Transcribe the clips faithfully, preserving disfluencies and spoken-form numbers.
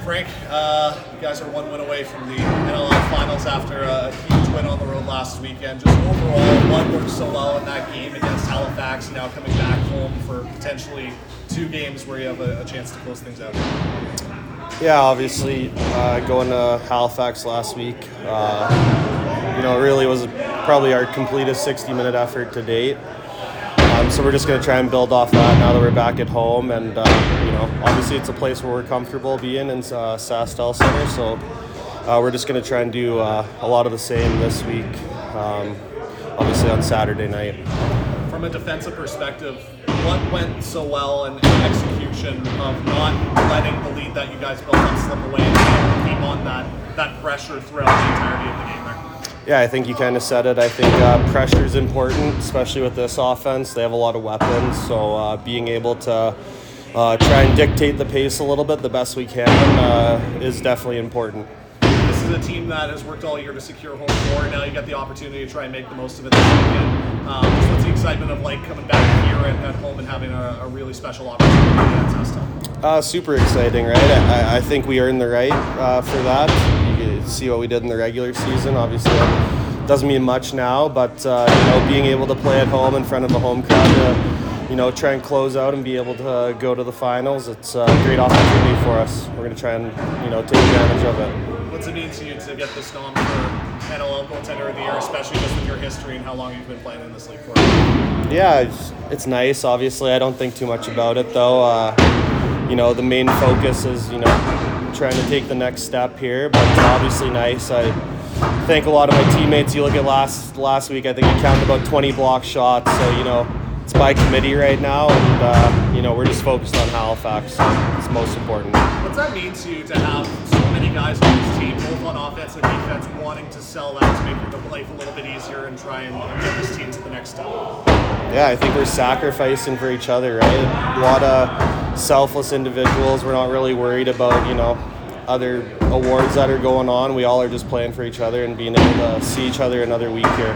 Frank, uh, you guys are one win away from the N L L Finals after a huge win on the road last weekend. Just overall, what worked so well in that game against Halifax, now coming back home for potentially two games where you have a, a chance to close things out? Yeah, obviously, uh, going to Halifax last week, uh, you know, it really was probably our completest sixty-minute effort to date. Um, so we're just going to try and build off that now that we're back at home. And, uh, you know, obviously it's a place where we're comfortable being in uh, SaskTel Center. So uh, we're just going to try and do uh, a lot of the same this week, um, obviously on Saturday night. From a defensive perspective, what went so well in execution of not letting the lead that you guys built up slip away and keep on that, that pressure throughout the entirety of the game there? Yeah, I think you kind of said it. I think uh, pressure is important, especially with this offense. They have a lot of weapons, so uh, being able to uh, try and dictate the pace a little bit the best we can uh, is definitely important. This is a team that has worked all year to secure home floor. Now you got the opportunity to try and make the most of it this weekend. Um, just what's the excitement of like coming back here at, at home and having a, a really special opportunity at SaskTel? Uh, super exciting, right? I, I think we earned the right uh, for that. You see what we did in the regular season. Obviously, it doesn't mean much now, but uh, you know, being able to play at home in front of a home crowd to, you know, try and close out and be able to go to the finals, it's a great opportunity for us. We're going to try and, you know, take advantage of it. What's it mean to you to get this nom for N L L Goaltender of the Year, especially just with your history and how long you've been playing in this league for? Yeah, it's, it's nice. Obviously, I don't think too much about it, though. Uh, you know, the main focus is, you know, trying to take the next step here, but it's obviously nice. I thank a lot of my teammates. You look at last last week, I think I counted about twenty block shots, so, you know, it's by committee right now, and, uh, you know, we're just focused on Halifax, so it's most important. What's that mean to you to have so many guys on this team, both on offense and defense, wanting to sell out to make your life a little bit easier and try and get this team to the next step? Yeah, I think we're sacrificing for each other, right? A lot of selfless individuals. We're not really worried about, you know, other awards that are going on. We all are just playing for each other and being able to see each other another week here.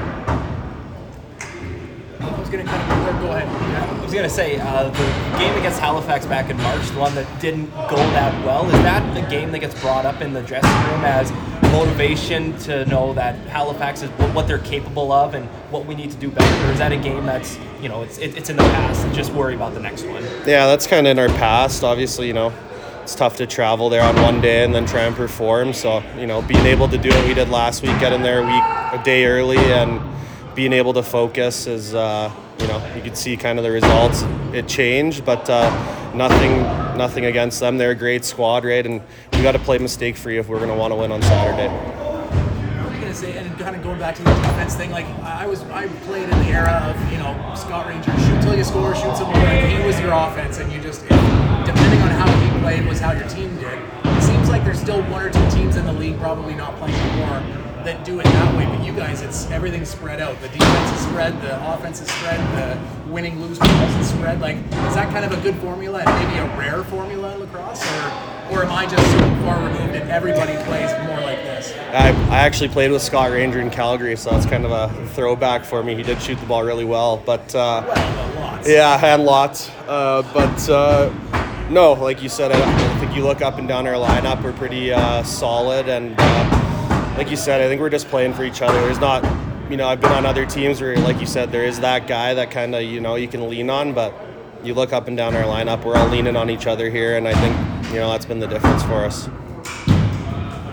I was going to kind of go ahead. I was going to say uh, the game against Halifax back in March, the one that didn't go that well. Is that the game that gets brought up in the dressing room as motivation to know that Halifax is what they're capable of and what we need to do better? Or is that a game that's, you know, it's it, it's in the past and just worry about the next one? Yeah, that's kind of in our past. Obviously, you know, it's tough to travel there on one day and then try and perform. So, you know, being able to do what we did last week, get in there a week, a day early, and being able to focus is, uh, you know, you could see kind of the results. It changed, but uh, nothing nothing against them. They're a great squad, right? And we got to play mistake-free if we're going to want to win on Saturday. I was gonna say, and kind of going back to the defense thing, like I was, I played in the era of, you know, Scott Ranger, shoot till you score, shoot some more. And he was your offense, and you just, it, depending on how he played, was how your team did. It seems like there's still one or two teams in the league, probably not playing anymore, that do it that way. But you guys, it's everything's spread out. The defense is spread, the offense is spread, the winning lose goals is spread. Like, is that kind of a good formula and maybe a rare formula in lacrosse, or? Or am I just so far removed and everybody plays more like this? I, I actually played with Scott Ranger in Calgary, so that's kind of a throwback for me. He did shoot the ball really well, but uh, well, lots. Yeah, and lots. Uh, but uh, no, like you said, I, I think you look up and down our lineup, we're pretty uh, solid, and uh, like you said, I think we're just playing for each other. There's not, you know, I've been on other teams where, like you said, there is that guy that kind of, you know, you can lean on, but you look up and down our lineup, we're all leaning on each other here, and I think, you know, that's been the difference for us.